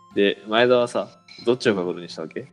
で、前田はさ、どっちを買うことにしたわけ？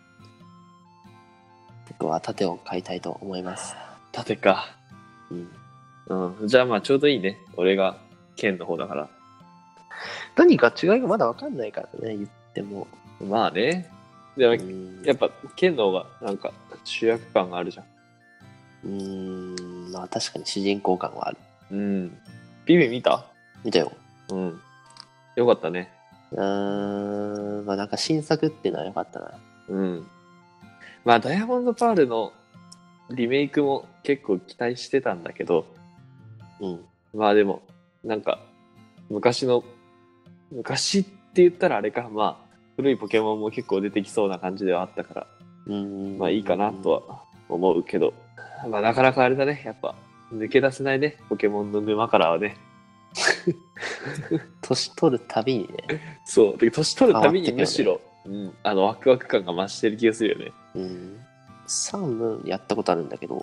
僕は盾を買いたいと思います。 盾か。うん。じゃあまあちょうどいいね。俺が剣の方だから。 何か違いがまだ分かんないからね、言っても。 まあね。でも、やっぱ剣の方がなんか主役感があるじゃん。 まあ確かに主人公感はある。 うん。ビビ見た？ 見たよ。 うん。よかったね。 まあなんか新作っていうのはよかったな。 うん。まあダイヤモンドパールのリメイクも結構期待してたんだけど、まあでも、なんか、昔って言ったらあれか、まあ、古いポケモンも結構出てきそうな感じではあったから、まあいいかなとは思うけど、まあなかなかあれだね、やっぱ、抜け出せないね、ポケモンの沼からはね。 年取るたびにね。 そう、で年取るたびにむしろ、ワクワク感が増してる気がするよね。 サンムーンやったことあるんだけど、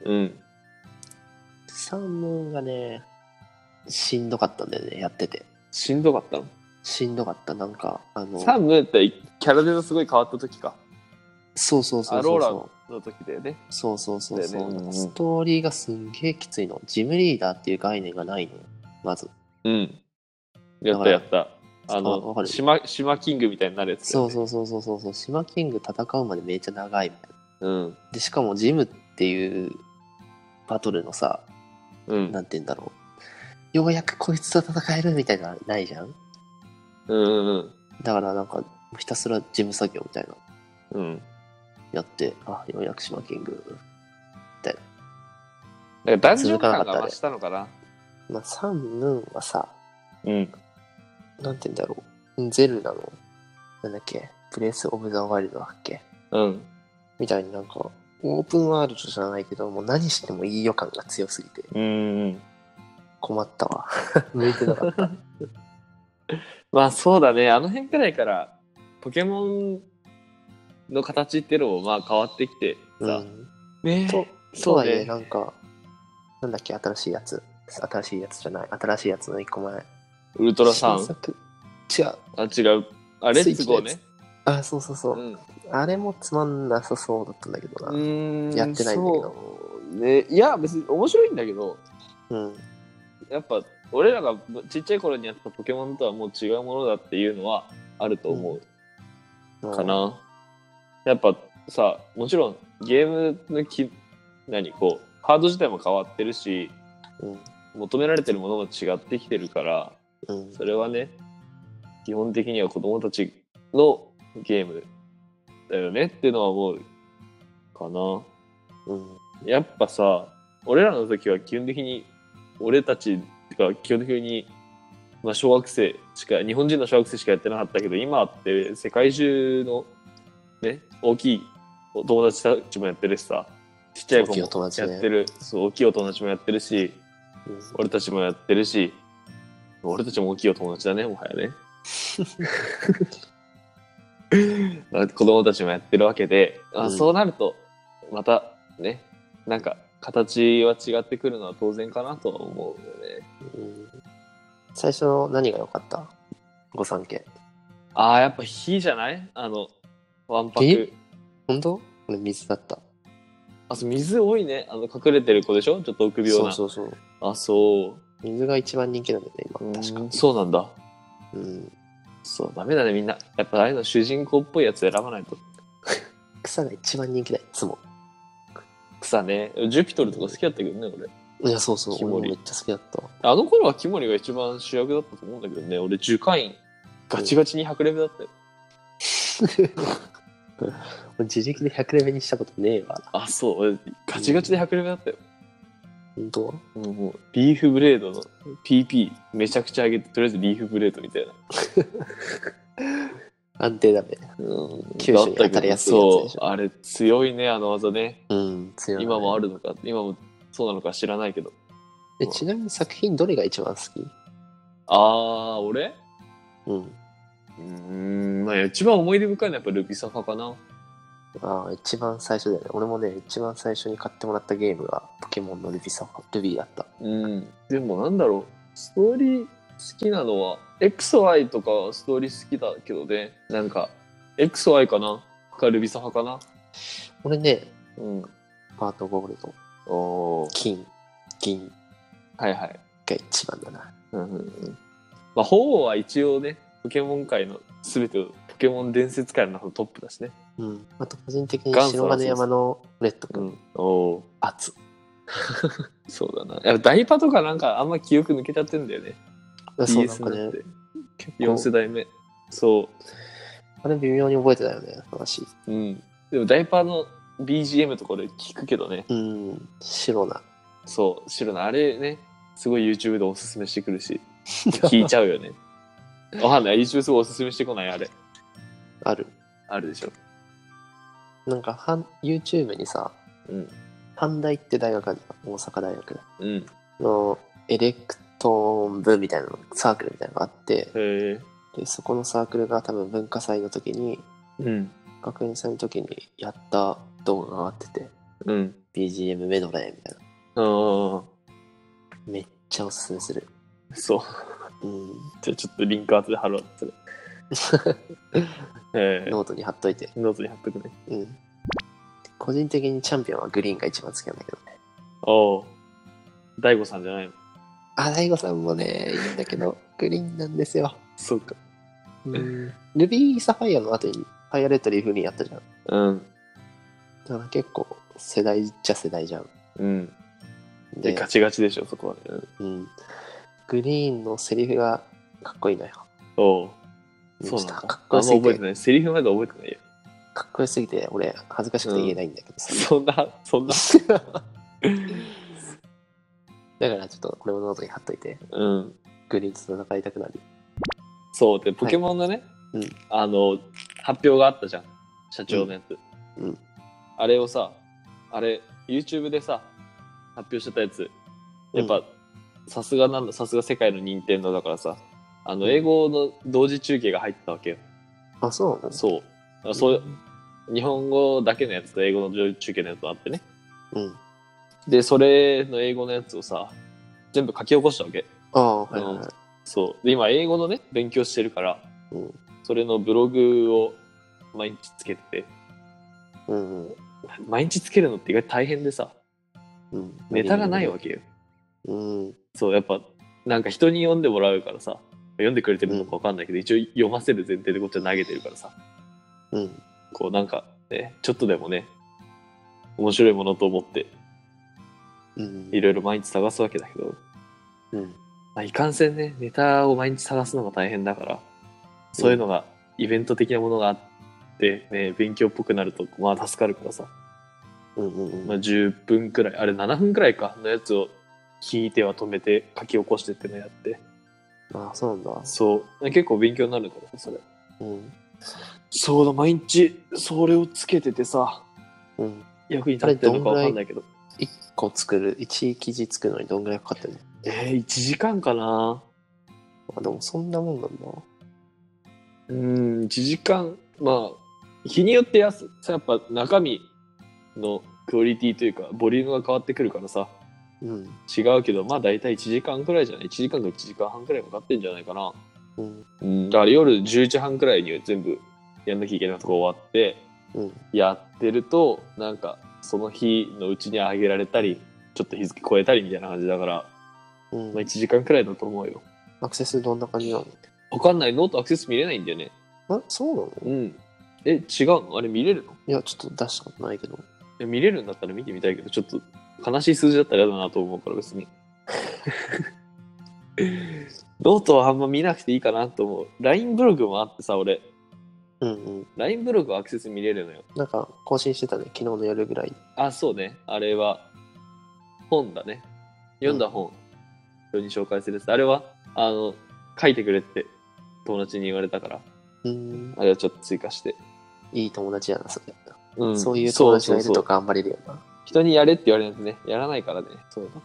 サンムーンがね、しんどかったんだよね、やってて。 しんどかったの？ しんどかった、なんか、 サンムーンってキャラデザすごい変わった時か。 そうそうそうそう。 アローラの時だよね。 そうそうそうそう。ストーリーがすんげえきついの。ジムリーダーっていう概念がないのよ、まず。 やった。島キングみたいになるやつ、 ね。そう。島キング戦うまでめっちゃ長いみたいな。で、しかもジムっていうバトルのさ、なんて言うんだろう。ようやくこいつと戦えるみたいなのないじゃん。だからなんか、ひたすらジム作業みたいな。やって、ようやく島キング、みたいな。ダンジョン感が増したのかな。 まあ、サンヌーンはさ、なんて言うんだろう。ゼルダの、なんだっけ、ブレス・オブ・ザ・ワイルドだっけ。みたいになんか、オープンワールドじゃないけど、もう何してもいい予感が強すぎて。困ったわ。向いてなかった。 まあそうだね、あの辺くらいから、ポケモンの形っていうのもまあ変わってきてさ。 とはいえ、なんか、なんだっけ、新しいやつじゃない。新しいやつの1個前。 ウルトラサン？ 違う。 違う。レッツゴーね。 そう。あれもつまんなさそうだったんだけどな。やってないんだけど。 ね、いや、別に面白いんだけど、やっぱ、俺らがちっちゃい頃にやったポケモンとはもう違うものだっていうのはあると思う。かな。やっぱさ、もちろんゲームのハード自体も変わってるし、求められてるものも違ってきてるから、それはね、基本的には子供たちのゲームだよねっていうのは思うかな。やっぱさ、俺らの時は基本的に俺たちが基本的に、まあ、日本人の小学生しかやってなかったけど、今って世界中のね、大きいお友達たちもやってるしさ、ちっちゃい子もやってる、大きいお友達もやってるし、俺たちもやってるし、俺たちも大きいお友達だね、もはやね。子供たちもやってるわけで、そうなるとまたね、なんか形は違ってくるのは当然かなとは思うよね。 最初の何が良かった？御三家。 やっぱ火じゃない？わんぱく。 本当？俺水だった。 水多いね。隠れてる子でしょ？ちょっと臆病な。 そう。 そう。 水が一番人気なんだよね、今。確か。 そうなんだ。そう、ダメだね、みんな。やっぱああいうの主人公っぽいやつ選ばないと。 草が一番人気だよ、いつも。 草ね。ジュピトルとか好きだったけどね、俺。 いや、そう。 キモリ。 俺めっちゃ好きだった。 あの頃はキモリが一番主役だったと思うんだけどね。俺、樹海院。ガチガチに100レベルだったよ。 自力で100レベルにしたことねえわ。 そう。俺、ガチガチで100レベルだったよ。 本当？ もうリーフブレードの PP めちゃくちゃ上げて、とりあえずリーフブレードみたいな。 安定だね。九州に当たりやすいやつでしょ。 あれ強いね、あの技ね。 強い、ね。 今もあるのか、今もそうなのか知らないけど。 ちなみに作品どれが一番好き？ 俺？まあ一番思い出深いのはやっぱルビサファかな。 一番最初だよね。俺もね、一番最初に買ってもらったゲームがポケモンのルビーだった。 でもなんだろう、ストーリー好きなのは XY とかストーリー好きだけどね。なんか、XY かなかルビサ派かな。 俺ね、 うん。 ハートゴールド。金、銀。 はいはい。 が一番だな。 うんうんうん。まあ、鳳凰は一応ね、ポケモン界の全てを、ポケモン伝説界の中のトップだしね。 うん。あと個人的に白金山のレッド君。うん、 お熱。 そうだな。やっぱダイパとかなんかあんま記憶抜けちゃってんだよね。 そうなんかね。 4世代目。そう。 あれ微妙に覚えてたよね、話。 うん。でもダイパの BGM とかで聞くけどね。 うん。白な。 そう、白な。あれね、すごい YouTube でおすすめしてくるし、聞いちゃうよね。わかんない。YouTube すごいおすすめしてこないあれ。 ある。 あるでしょ。 なんか、YouTube にさ、 うん。 阪大って大学あるの、大阪大学うん。 のエレクトーン部みたいなの、サークルみたいなのがあって、で、そこのサークルが多分文化祭の時に、 うん。 学園祭の時にやった動画が上がってて、 うん。 BGM メドレーみたいな。めっちゃおすすめする。 そう。うん。じゃあちょっとリンク後で貼ろうって。 ノートに貼っといて。 ノートに貼っとくね。 うん。個人的にチャンピオンはグリーンが一番好きなんだけどね。 おお。大悟さんじゃないの？ 大悟さんもね、いいんだけど、グリーンなんですよ。 そうか。 ルビーサファイアの後にファイアレッドリーフにやったじゃん。 うん。 だから結構世代っちゃ世代じゃん。 うん。で、ガチガチでしょ、そこはね。 うん。グリーンのセリフがかっこいいのよ。 おう。そうなんだ。 かっこよすぎて。 覚えてない。セリフまで覚えてないよ。 かっこよすぎて、俺、恥ずかしくて言えないんだけどさ。 そんな。 だからちょっとこれもノートに貼っといて。 うん。 グリーンと戦いたくなる。 そう。で、ポケモンのね、発表があったじゃん。社長のやつ。 うん。 あれをさ、YouTube でさ、発表してたやつ。やっぱ、さすが世界の任天堂だからさ、英語の同時中継が入ってたわけよ。 あ、そうなの？ そう。日本語だけのやつと英語の同時中継のやつがあってね。 うん。 で、それの英語のやつをさ、全部書き起こしたわけ。 はいはい。 そう。で、今、英語のね、勉強してるから、それのブログを毎日つけてて、毎日つけるのって意外と大変でさ、ネタがないわけよ。そう、やっぱ、なんか人に読んでもらうからさ、読んでくれてるのかわかんないけど、一応読ませる前提でこっちは投げてるからさ、こうなんかね、ちょっとでもね、面白いものと思って、いろいろ毎日探すわけだけど、まあ、いかんせんね、ネタを毎日探すのが大変だから、そういうのが、イベント的なものがあって、ね、勉強っぽくなると、まあ助かるからさ、まあ10分くらい、あれ7分くらいかのやつを聞いては止めて書き起こしてってのやって。 あ、そうなんだ。 そう。結構勉強になるんだからさ、それ。そうだ、毎日それをつけててさ、役に立ってるのかわかんないけど。 1個作る、1記事作るのにどんぐらいかかってるの ？1時間かな。 でもそんなもんなんだ。 1時間、まあ、日によってやっぱ中身のクオリティというか、ボリュームが変わってくるからさ、違うけど、まあ大体1時間くらいじゃない？ 1 時間か1時間半くらいかかってんじゃないかな。だから夜10時半くらいに全部やんなきゃいけないとこ終わって、やってると、なんか、その日のうちにあげられたり、ちょっと日付超えたりみたいな感じだから、まあ1時間くらいだと思うよ。 アクセスどんな感じなの？ わかんない。ノートアクセス見れないんだよね。 そうなの？ 違うの？あれ見れるの？ いや、ちょっと出したことないけど。 見れるんだったら見てみたいけど、ちょっと悲しい数字だったら嫌だなと思うから別に。ノートはあんま見なくていいかなと思う。LINE ブログもあってさ、俺。LINE ブログはアクセス見れるのよ。 なんか更新してたね、昨日の夜ぐらい。 あ、そうね。あれは本だね。読んだ本、人に紹介するやつ。あれは、書いてくれって友達に言われたから。あれはちょっと追加して。いい友達やな、それ。そういう友達がいると頑張れるよな。 人にやれって言われないとね、やらないからね。そうだって。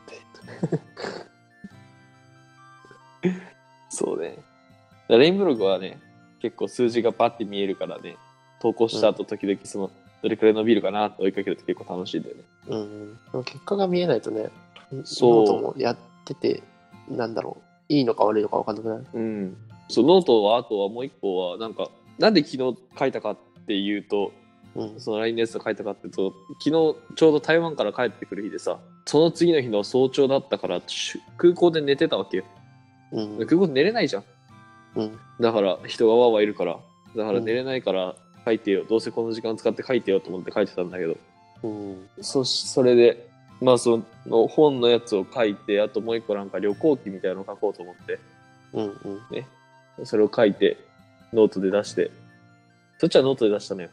そうね。レインブログはね、結構数字がパッて見えるからね、投稿した後時々どれくらい伸びるかなって追いかけると結構楽しいんだよね。 でも結果が見えないとね、ノートもやってて、なんだろう、いいのか悪いのか分かんなくない？ そう、ノートはあとはもう一個はなんかなんで昨日書いたかっていうと、その LINE のやつを書いたかっていうと、昨日ちょうど台湾から帰ってくる日でさ、その次の日の早朝だったから空港で寝てたわけよ。空港で寝れないじゃん。だから人がわーわーいるから、だから寝れないから書いてよ、どうせこの時間使って書いてよと思って書いてたんだけど、それでまあその本のやつを書いて、あともう一個なんか旅行記みたいなのを書こうと思って、ね、それを書いてノートで出して、そっちはノートで出したのよ。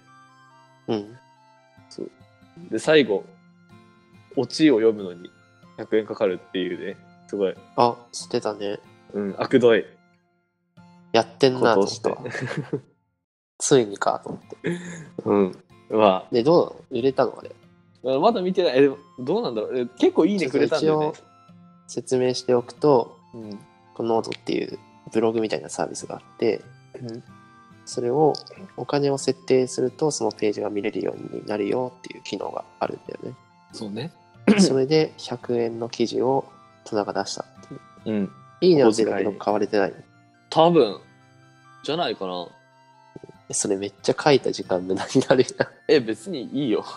そうで最後オチを読むのに100円かかるっていうね、すごい。 あ、知ってたね。 悪どいやってんなと思ったわ。ついにかと思って。 まあで、どう売れたのあれ。 まだ見てない。でもどうなんだろう。結構いいねくれたんだよね。 一応説明しておくと、このノートっていうブログみたいなサービスがあって、それをお金を設定するとそのページが見れるようになるよっていう機能があるんだよね。 そうね。 それで100円の記事を戸田が出したっていう。いいねをつけたけど買われてない。 多分じゃないかな。 それめっちゃ書いた時間無駄になるやん。別にいいよ。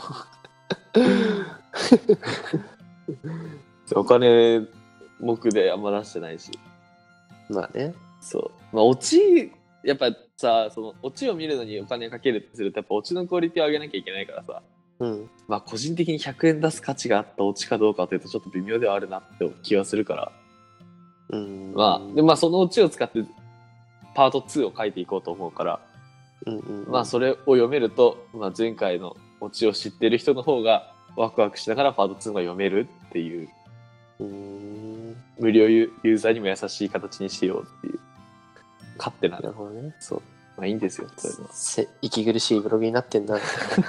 お金目であんま出してないし。 まあね。 そう。まあオチやっぱさ、そのオチを見るのにお金かけるってするとやっぱオチのクオリティを上げなきゃいけないからさ。まあ個人的に100円出す価値があったオチかどうかというとちょっと微妙ではあるなって気はするから。まあそのオチを使ってパート2を書いていこうと思うから、まあそれを読めると、まあ、前回のオチを知ってる人の方がワクワクしながらパート2が読めるっていう、無料ユーザーにも優しい形にしようっていう勝手な。 なるほどね。 そう、まあいいんですよ、そういうの。 息苦しいブログになってんな。 い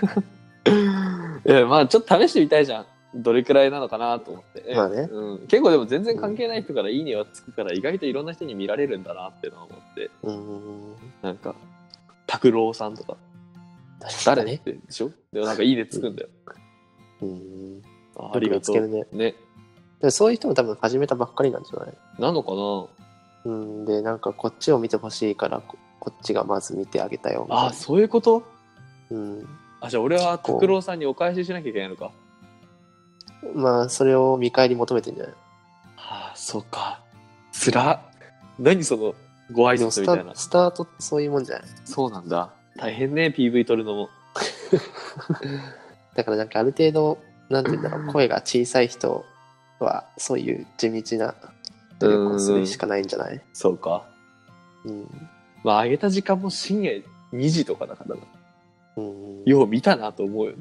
や、まあちょっと試してみたいじゃん。どれくらいなのかなと思って。 まあね。 結構でも全然関係ない人からいいねはつくから、意外といろんな人に見られるんだなってのは思って。なんか拓郎さんとか誰ってでしょ。でもなんかいいねつくんだよ。ありがとうね。 でもそういう人も多分始めたばっかりなんじゃないなのかな。でなんかこっちを見てほしいからこっちがまず見てあげたよ。 あ、そういうこと。じゃあ俺は拓郎さんにお返ししなきゃいけないのか。 まあそれを見返り求めてんじゃない。 そうか。つら。何そのご挨拶みたいな。 スタートってそういうもんじゃない。 そうなんだ。大変ね、PV 撮るのも。 だからなんかある程度なんて言うんだろう、声が小さい人はそういう地道な努力をするしかないんじゃない。 そうか。まあ上げた時間も深夜2時とかだからな。よう見たなと思うよ。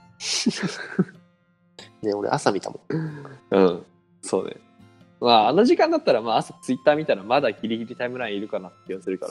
ね、俺朝見たもん。 そうね。まああの時間だったらまあ朝ツイッター見たらまだギリギリタイムラインいるかなって気がするから。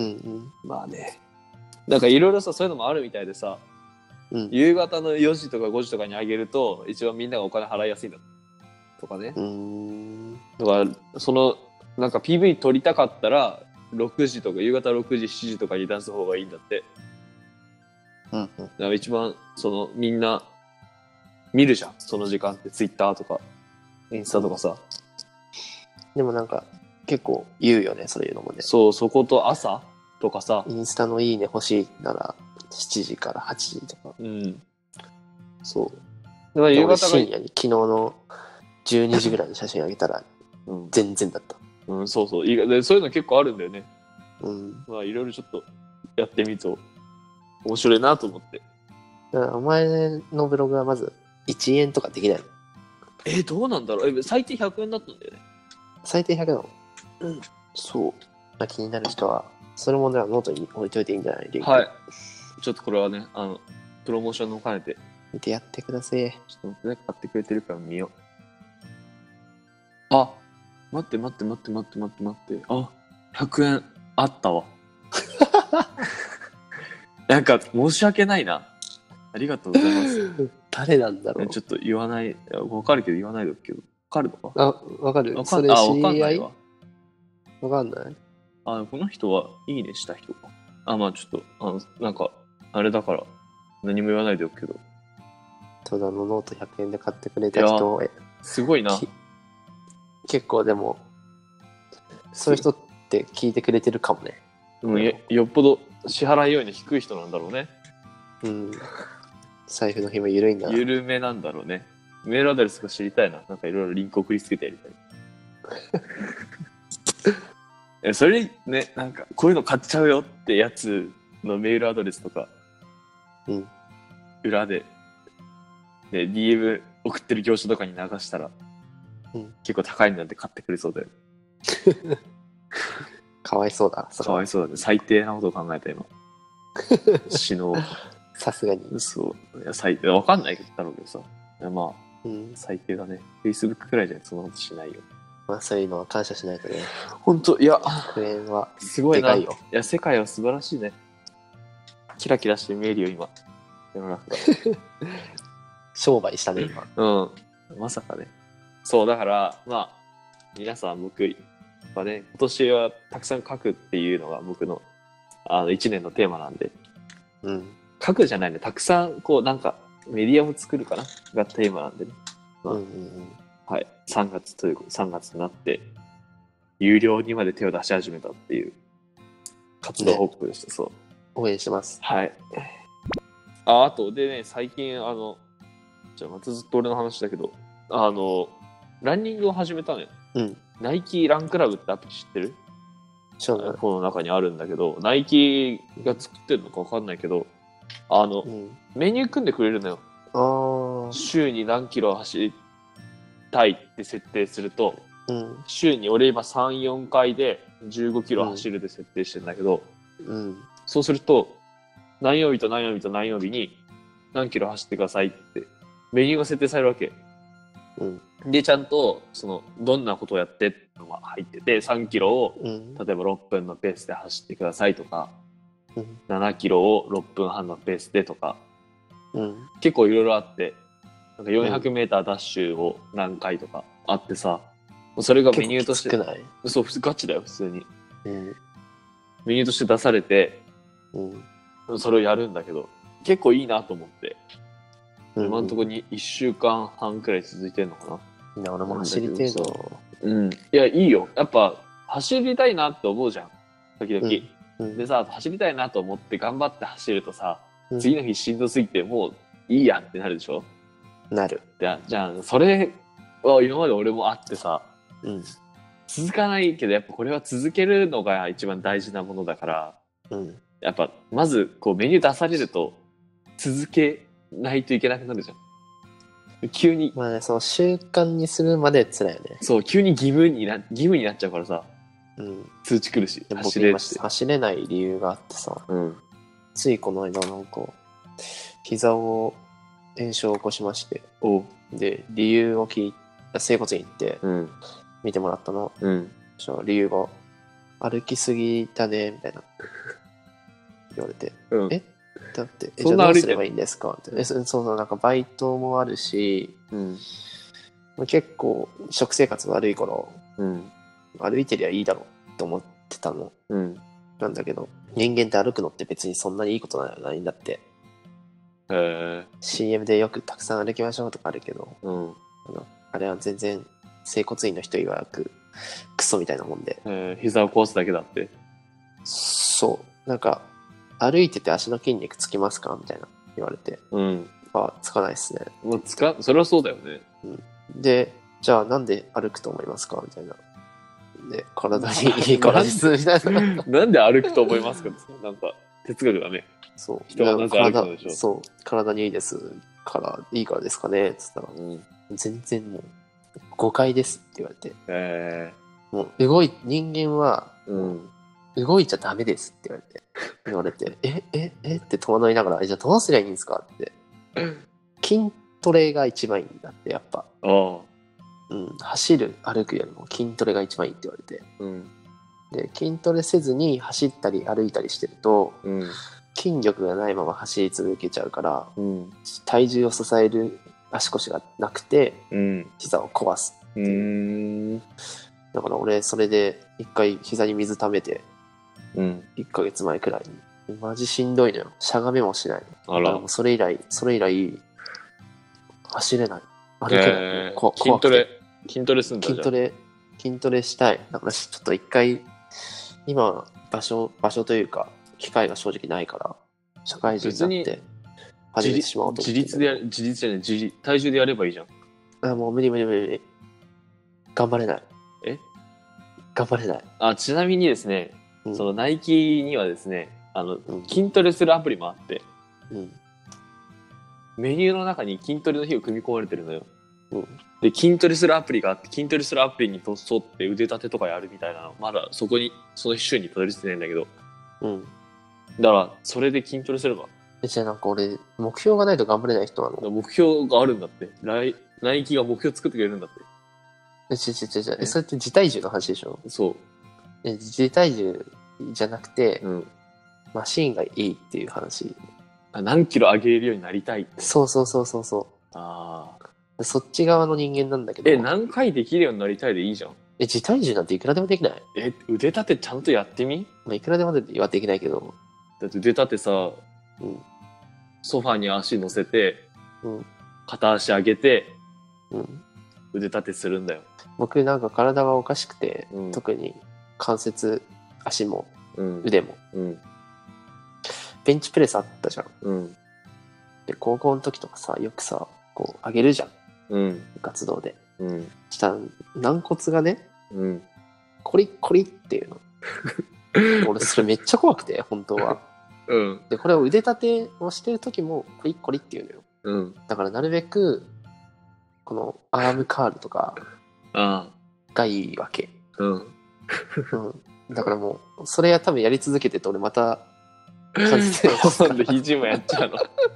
まあね。なんかいろいろさ、そういうのもあるみたいでさ、夕方の4時とか5時とかに上げると一番みんながお金払いやすいんだとかね。だからそのなんか PV 撮りたかったら6時とか夕方6時7時とかに出す方がいいんだって。だから一番そのみんな見るじゃん、その時間って。ツイッターとかインスタとかさ。 でもなんか結構言うよね、そういうのもね。 そう、そこと朝とかさ。 インスタのいいね欲しいなら7時から8時とか。 そう。 だから夕方深夜に昨日の12時ぐらいの写真あげたら全然だった。 そうそう。でそういうの結構あるんだよね。まあいろいろちょっとやってみると面白いなと思って。 お前のブログはまず1円とかできないの？ どうなんだろう。最低100円だったんだよね。 最低100円なの？そう。まあ、気になる人はそれもノートに置いといていいんじゃない？ はい。ちょっとこれはね、プロモーションも兼ねて見てやってください。 ちょっと待ってね、買ってくれてるから見よう。待って。あ、100円あったわ。なんか申し訳ないな。ありがとうございます。 誰なんだろう。 ちょっと言わない。わかるけど言わないだけど。わかるのか？わかる。それ知り合い？わかんない。 この人はいいねした人か。まあちょっとなんかあれだから何も言わないでおくけど。 戸田のノート100円で買ってくれた人、 すごいな。 結構でもそういう人っって聞いてくれてるかもね。 よっぽど支払い要因の低い人なんだろうね。 うん。財布の紐緩いんだな。 緩めなんだろうね。メールアドレスが知りたいな。なんかいろいろリンク送りつけてやりたい。それね、なんかこういうの買っちゃうよってやつのメールアドレスとか、 うん、 裏で、ね、DM 送ってる業者とかに流したら、 うん、 結構高いのなんて買ってくれそうだよ。 かわいそうだ。 かわいそうだね。最低なことを考えた今。死のう。 さすがに。 そう。いや、最低。わかんないけどだろうけどさ。まあ、 うん、 最低だね。Facebook くらいじゃそんなことしないよ。 まあそういうのは感謝しないとね。 ほんと、いや、 クエンはすごいな。 でかいよ。 いや、世界は素晴らしいね。キラキラして見えるよ、今。世の中が。 商売したね、今。 うん。まさかね。そう、だから、まあ、皆さん僕はね、今年はたくさん書くっていうのが僕の、1年のテーマなんで。 うん。 書くじゃないね。たくさん、こう、なんか、メディアを作るかながテーマなんでね。まあ、はい。3月になって、有料にまで手を出し始めたっていう活動報告でした。ね、そう。 応援してます。 はい。あと、でね、最近、じゃあまたずっと俺の話だけど、ランニングを始めたのよ。 うん。 ナイキランクラブってアプリ知ってる？ そうだね。 この中にあるんだけど、ナイキが作ってるのか分かんないけど、メニュー組んでくれるのよ。週に何キロ走りたいって設定すると、週に俺今3、4回で15キロ走るで設定してるんだけど、そうすると、何曜日と何曜日と何曜日に何キロ走ってくださいってメニューが設定されるわけ。で、ちゃんと、どんなことをやってってのが入ってて、3キロを、例えば6分のペースで走ってくださいとか、7キロを6分半のペースでとか、結構いろいろあって、なんか400メーターダッシュを何回とかあってさ、それがメニューとして、そう、ガチだよ、普通に。メニューとして出されて、それをやるんだけど、結構いいなと思って。今のところに1週間半くらい続いてんのかな。 いや、俺も走りてえの。 いや、いいよ。やっぱ、走りたいなって思うじゃん。時々。でさ、走りたいなと思って頑張って走るとさ、次の日しんどすぎてもういいやってなるでしょ？ なる。 じゃあ、それは今まで俺もあってさ、続かないけど、やっぱこれは続けるのが一番大事なものだから、やっぱ、まず、こうメニュー出されると、続けないといけなくなるじゃん。急に。 まあね、その習慣にするまで辛いよね。 そう、急に義務になっちゃうからさ、通知来るし、 走れない理由があってさ、ついこの間なんか、膝を炎症を起こしまして、で、理由を整骨院行って、見てもらったの。理由が、歩きすぎたね、みたいな。言われて、だって、じゃあどうすればいいんですかって。そうなんかバイトもあるし、結構食生活悪いから、歩いてりゃいいだろうと思ってたの。なんだけど、人間って歩くのって別にそんなにいいことないんだって。CM でよくたくさん歩きましょうとかあるけど、あれは全然整骨院の人曰くクソみたいなもんで。 膝を壊すだけだって。 そう。なんか、歩いてて足の筋肉つきますかみたいな言われて。つかないっすね。 それはそうだよね。 で、じゃあなんで歩くと思いますかみたいな。で、体にいいからです、みたいな。 なんで歩くと思いますかなんか、哲学だね。 そう。 人はなぜ歩くのでしょう。 そう。体にいいですから、いいからですかねつったら、全然もう、誤解ですって言われて。もう、人間は、動いちゃダメですって言われて、って戸惑いながら、じゃあどうすりゃいいんですかって。筋トレが一番いいんだって、やっぱ。歩くよりも筋トレが一番いいって言われて。で、筋トレせずに走ったり歩いたりしてると、筋力がないまま走り続けちゃうから、体重を支える足腰がなくて、膝を壊すっていう。だから俺、それで一回膝に水溜めて、1ヶ月前くらいに。マジしんどいのよ。しゃがめもしない。もうそれ以来、走れない。歩けない。 筋トレすんだ。 筋トレしたい。だからちょっと一回今場所というか機会が正直ないから社会人になって始めてしまおうと思って。 自立じゃない体重でやればいいじゃん。 あ、もう無理。頑張れない。頑張れない。 ちなみにですね、そのナイキにはですね、筋トレするアプリもあって、メニューの中に筋トレの日を組み込まれてるのよ。で、筋トレするアプリがあって、筋トレするアプリに沿って腕立てとかやるみたいなの、まだその週にたどり着いてないんだけど。だから、それで筋トレすれば。 じゃあなんか俺、目標がないと頑張れない人なの？ 目標があるんだって。ナイキが目標作ってくれるんだって。 それって自体重の話でしょ？ そう。 自体重じゃなくて、マシーンがいいっていう話。 何キロ上げれるようになりたいって。 そう。そっち側の人間なんだけど。 何回できるようになりたいでいいじゃん。 自体重なんていくらでもできない？ 腕立てちゃんとやってみ？ いくらでもはできないけど。 だって腕立てさ、ソファに足乗せて、片足上げて、腕立てするんだよ。 僕なんか体がおかしくて、特に関節、足も、腕も、ベンチプレスあったじゃん。で、高校の時とかさ、よくさ、こう上げるじゃん。活動で。したら軟骨がね、コリッコリっていうの。俺それめっちゃ怖くて、本当は。で、これを腕立てをしてる時もコリッコリっていうのよ。だからなるべく、このアームカールとかがいいわけ。だからもう、それは多分やり続けてて、俺また、関節を今度肘もやっちゃうの。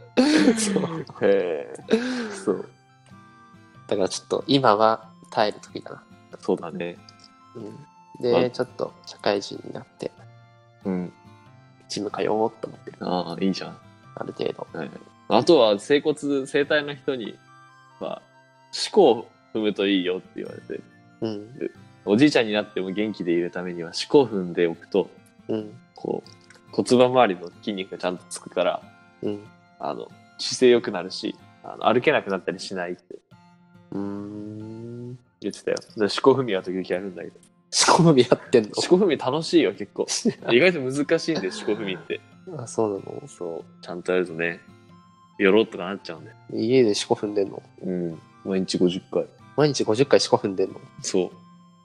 そう。 だからちょっと今は耐える時だな。 そうだね。 で、ちょっと社会人になって、ジム通おうと思ってる。 いいじゃん。 ある程度。 あとは整体の人に、四股を踏むといいよって言われて、おじいちゃんになっても元気でいるためには四股を踏んでおくと、こう骨盤周りの筋肉がちゃんとつくから、姿勢良くなるし、歩けなくなったりしないって言ってたよ。四股踏みは時々やるんだけど。 四股踏みやってんの？ 四股踏み楽しいよ、結構。意外と難しいんで、四股踏みって。 そうなの？ そう。ちゃんとやるとね、よろっとかなっちゃうんだよ。 家で四股踏んでんの？ 毎日50回。 毎日50回四股踏んでんの？ そう。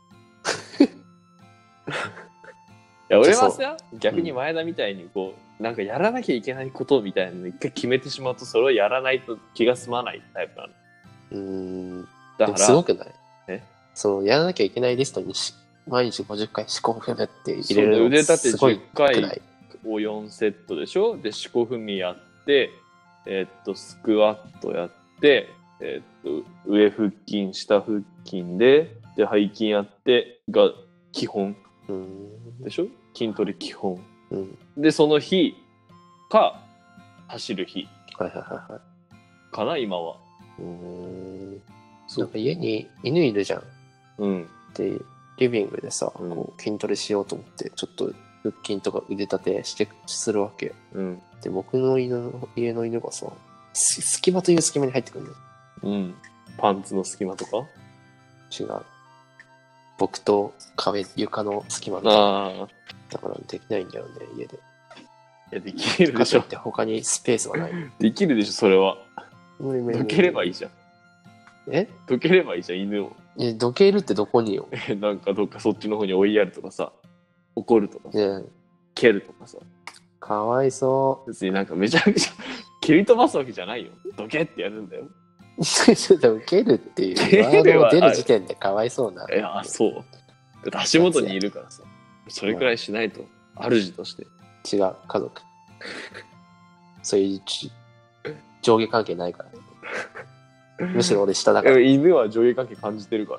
いや、俺はさ、逆に前田みたいになんかやらなきゃいけないことみたいなの一回決めてしまうと、それをやらないと気が済まないタイプなの。 だからすごくない？やらなきゃいけないリストに毎日50回四股踏むって入れるの腕立て10回を4セットでしょ。で、四股踏みやって、スクワットやって、上腹筋、下腹筋で背筋やってが基本でしょ。筋トレ基本。で、その日か走る日かな、今は。 なんか家に犬いるじゃん。で、リビングでさ、こう筋トレしようと思って、ちょっと腹筋とか腕立てするわけ。で、僕の家の犬がさ、隙間という隙間に入ってくるの。パンツの隙間とか？ 違う。僕と床の隙間みたいな。だからできないんだよね、家で。 いや、できるでしょ。 って他にスペースはない。 できるでしょ、それは。どければいいじゃん。どければいいじゃん、犬を。 どけるってどこによ。 なんかどっかそっちの方に追いやるとかさ、怒るとかさ、蹴るとかさ。 かわいそう。 別になんかめちゃくちゃ蹴り飛ばすわけじゃないよ。どけってやるんだよ。 ちょっと蹴るっていうワードを出る時点でかわいそうな。 いや、そう。だって足元にいるからさ、それくらいしないと、主として。 違う、家族。そういう上下関係ないから。むしろ俺下だから。 犬は上下関係感じてるから。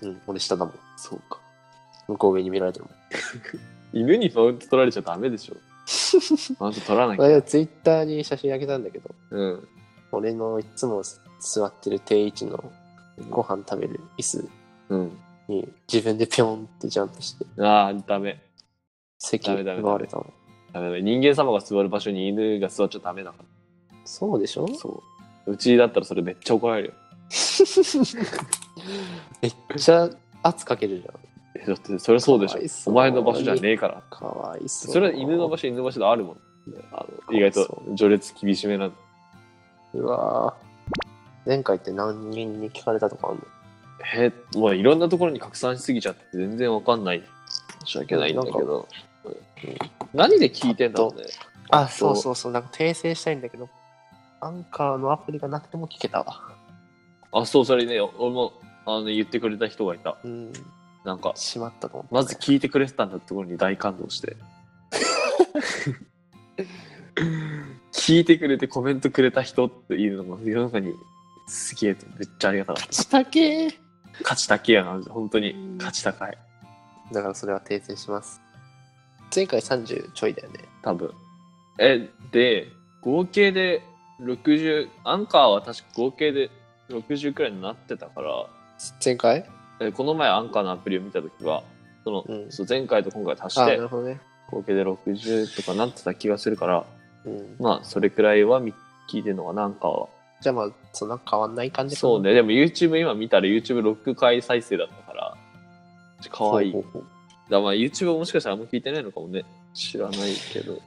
俺下だもん。 そうか。 向こう上に見られてるもん。 犬にマウント取られちゃダメでしょ。マウント取らなきゃ。 ツイッターに写真あげたんだけど、俺のいつも座ってる定位置のご飯食べる椅子に自分でピョンってジャンプして。 ダメ。 席奪われたの。 ダメ。人間様が座る場所に犬が座っちゃダメだから。 そうでしょ？ そう。うちだったらそれめっちゃ怒られるよ。 めっちゃ圧かけるじゃん。 だってそれはそうでしょ。 かわいそうお前の場所じゃねえから。 かわいそう。 それは犬の場所、犬の場所であるもん。意外と序列厳しめな。 うわぁ。前回って何人に聞かれたとかあるの？ もういろんなところに拡散しすぎちゃって全然わかんない。申し訳ないんだけど。何で聞いてんだろうね。 あ、そうそうそう。なんか訂正したいんだけど、アンカーのアプリがなくても聞けたわ。 あ、そう、それね、俺も言ってくれた人がいた。 うん。 なんか、 しまったと思って、 まず聞いてくれてたんだってところに大感動して。聞いてくれてコメントくれた人っていうのが世の中にすげえとめっちゃありがたかった。 勝ちたけー。 価値高いやな、本当に価値高い。 だからそれは訂正します。前回30ちょいだよね。 多分。で、合計で60、アンカーは確か合計で60くらいになってたから、 前回？ この前アンカーのアプリを見たときは、そう前回と今回足しなて、 るほどね。 合計で60とかなってた気がするから、 うん、 まあ、それくらいは聞いてるのかな、アンカーは。 じゃあまあ、そんな変わんない感じかな。 そうね、でも YouTube 今見たら YouTube6 回再生だったから、かわいい。だからまあ YouTube もしかしたらあんま聞いてないのかもね。知らないけど。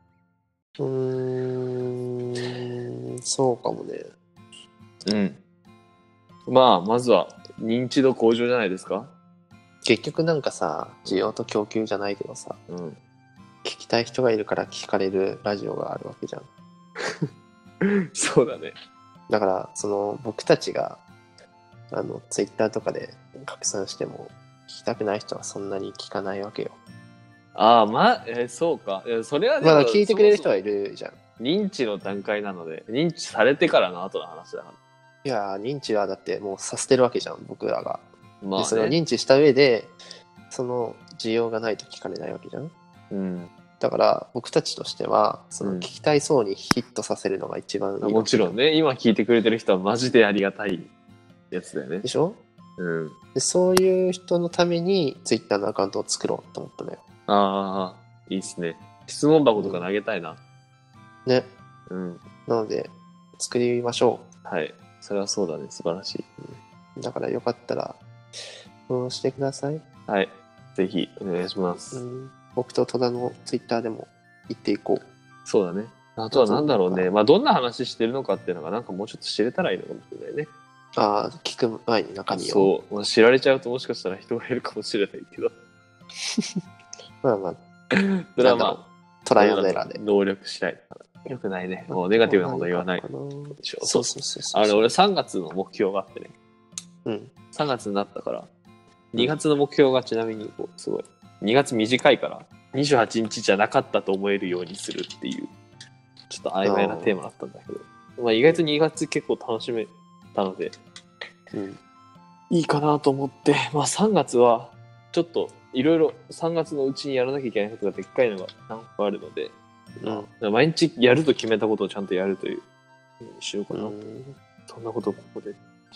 そうかもね。 うん。まあ、まずは認知度向上じゃないですか。 結局なんかさ、需要と供給じゃないけどさ、 うん、 聞きたい人がいるから聞かれるラジオがあるわけじゃん。 そうだね。 だからその僕たちがツイッターとかで拡散しても聞きたくない人はそんなに聞かないわけよ。 ああ、まあ、そうか。それはでもまだ聞いてくれる人はいるじゃん。 認知の段階なので、認知されてからの後の話だから。 いや認知はだってもうさせてるわけじゃん、僕らが。 まあ、ね、 でそれを認知した上でその需要がないと聞かれないわけじゃん。 うん。 だから僕たちとしてはその聞きたいそうにヒットさせるのが一番いい、 もちろんね、今聞いてくれてる人はマジでありがたいやつだよね。 でしょ？ うん。 でそういう人のためにツイッターのアカウントを作ろうと思ったのよ。 ああ、いいっすね。質問箱とか投げたいな。 ね。 うん。 なので作りましょう。はい。それはそうだね。素晴らしい。 だからよかったらフォローしてください。 はい。ぜひお願いします。 僕と戸田のツイッターでも言っていこう。 そうだね。あとはなんだろうね。まあどんな話してるのかっていうのがなんかもうちょっと知れたらいいのかもしれないね。 ああ、聞く前に中身を。 そう。まあ、知られちゃうともしかしたら人がいるかもしれないけど。 まあまあ。 それはまあ、 トライアンドエラーで。 能力次第だから。よくないね。もうネガティブなこと言わないでしょ。そうそうそう。俺3月の目標があってね。 うん。 3月になったから、2月の目標がちなみにすごい。2月短いから、28日じゃなかったと思えるようにするっていう、ちょっと曖昧なテーマだったんだけど、まあ意外と2月結構楽しめたので、いいかなと思って、まあ3月はちょっといろいろ3月のうちにやらなきゃいけないことがでっかいのが何個あるので、毎日やると決めたことをちゃんとやるというしようかな。そんなことをここで。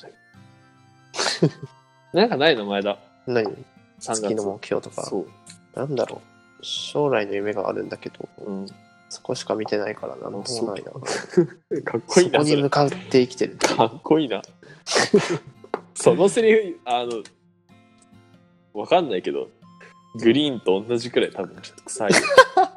なんかないの前田。 何？月の目標とか。そう。なんだろう。将来の夢があるんだけど、そこしか見てないからなんともないな。 かっこいいな。 そこに向かって生きてる。 かっこいいな。そのセリフ、わかんないけど、グリーンと同じくらい多分ちょっと臭いよ。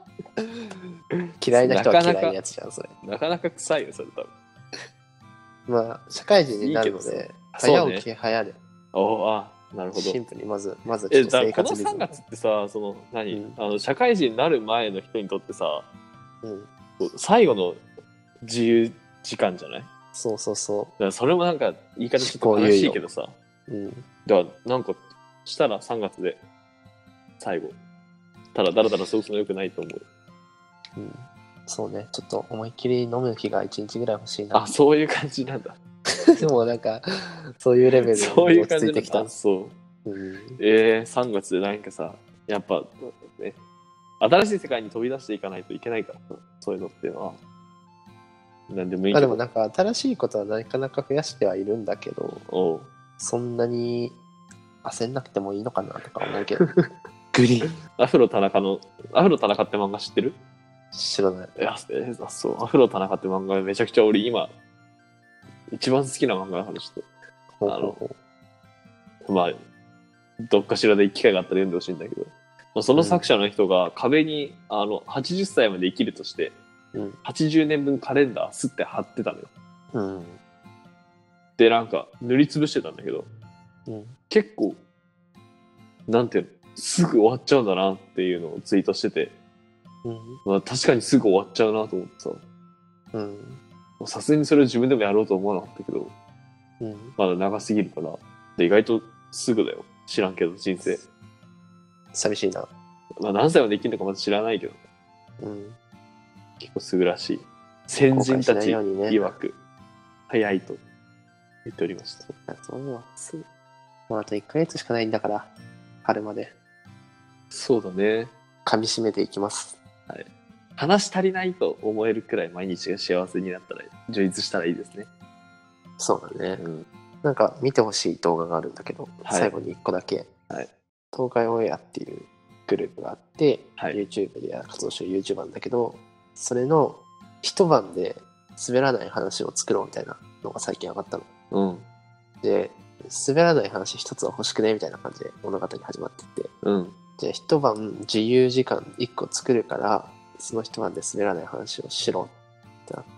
嫌いな人は嫌いなやつじゃん、それ。 なかなか臭いよ、それ多分。 まあ、社会人になるので、早起き早寝。 なるほど。 シンプルにまずちょっと生活リズム。 この3月ってさ、社会人になる前の人にとってさ、最後の自由時間じゃない？ そうそうそう。 だからそれもなんか言い方ちょっと悲しいけどさ、だからなんかしたら3月で最後。ただだらだら過ごすのよくないと思う。 そうね、ちょっと思いっきり飲む日が1日ぐらい欲しいな。 あ、そういう感じなんだ。 でもなんかそういうレベルに落ち着いてきた。 そう。3月でなんかさ、やっぱね、新しい世界に飛び出していかないといけないから、そういうのっていうのは。なんでもいいけど。 でもなんか新しいことはなかなか増やしてはいるんだけど、そんなに焦んなくてもいいのかなとか思うけど。 グリーン。アフロ田中って漫画知ってる？ 知らない。 いや、そう。アフロ田中って漫画めちゃくちゃ俺今、一番好きな漫画だからちょっと。まあ、 どっかしらで機会があったら読んでほしいんだけど、その作者の人が壁に80歳まで生きるとして、80年分カレンダーすって貼ってたのよ。でなんか塗りつぶしてたんだけど、結構なんていうの、すぐ終わっちゃうんだなっていうのをツイートしてて、まあ、確かにすぐ終わっちゃうなと思ってさ、さすがにそれを自分でもやろうと思わなかったけど、まだ長すぎるから。で意外とすぐだよ。知らんけど人生。 寂しいな。 まあ何歳まで生きるのかまだ知らないけど、結構すぐらしい。先人たち曰く早いと言っておりました。 そうすぐ。あと1ヶ月しかないんだから、春まで。 そうだね。 噛み締めていきます。 はい。話足りないと思えるくらい毎日が幸せになったら、充実したらいいですね。 そうだね。なんか見てほしい動画があるんだけど、最後に1個だけ。東海オンエアっていうグループがあって、YouTube で活動してる YouTuber なんだけど、それの一晩で滑らない話を作ろうみたいなのが最近上がったの。で、滑らない話一つは欲しくねみたいな感じで物語始まってて、じゃあ一晩自由時間1個作るから、その一晩で滑らない話をしろってなって、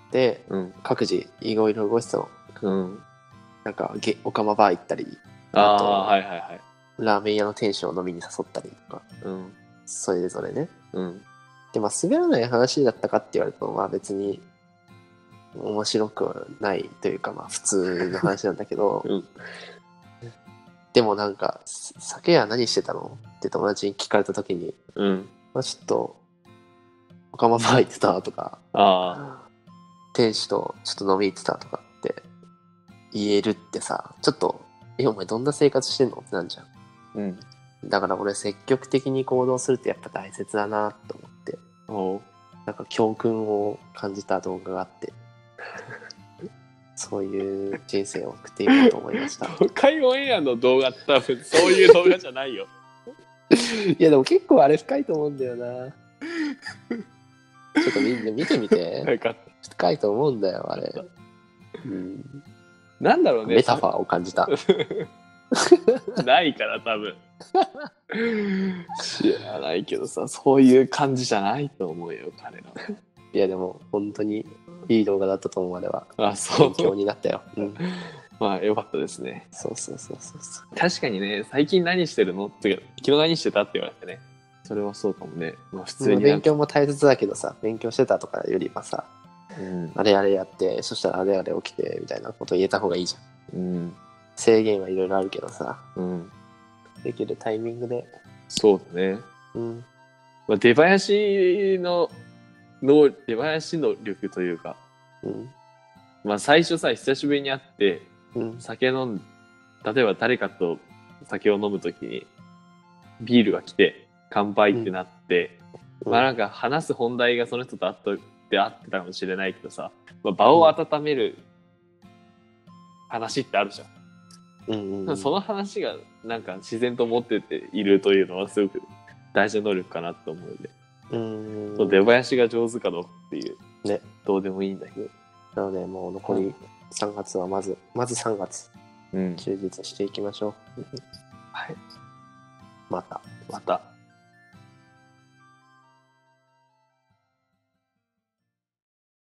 各自いろいろ動いてたの。なんかオカマバー行ったり、あと、ラーメン屋の店主を飲みに誘ったりとか、それぞれね。で、まあ滑らない話だったかって言われると、まあ別に面白くはないというか、まあ普通の話なんだけど、でもなんか、酒屋何してたのって友達に聞かれた時に、まあちょっと、オカマバー行ってたとか、店主とちょっと飲み行ってたとかって言えるってさ、ちょっと、お前どんな生活してんのってなんじゃん。だから俺積極的に行動するってやっぱ大切だなと思って、なんか教訓を感じた動画があって、そういう人生を送っていこうと思いました。 東海オンエアの動画って多分そういう動画じゃないよ。 いやでも結構あれ深いと思うんだよな。ちょっと見てみて。深いと思うんだよ、あれ。 なんだろうね。 メタファーを感じた。 ないから多分。知らないけどさ、そういう感じじゃないと思うよ、彼らは。 いやでも本当にいい動画だったと思う、あれは。勉強になったよ。 まあよかったですね。 そう。 確かにね、最近何してるのって昨日何してたって言われてね。それはそうかもね。まあ普通に勉強も大切だけどさ、勉強してたとかよりはさ、あれやって、そしたらあれ起きてみたいなこと言えた方がいいじゃん。制限はいろいろあるけどさ、できるタイミングで。 そうだね。まあ、出囃子能力というか、まあ最初さ、久しぶりに会って、酒飲ん、例えば誰かと酒を飲むときに、ビールが来て、乾杯ってなって、まあなんか話す本題がその人と会ってたかもしれないけどさ、まあ、場を温める話ってあるじゃん。その話がなんか自然と持ってているというのはすごく大事な能力かなと思うので、出囃子が上手かどうかっていう、ね、どうでもいいんだけど。 なのでもう残り3月はまず3月、充実していきましょう。 はい。 また。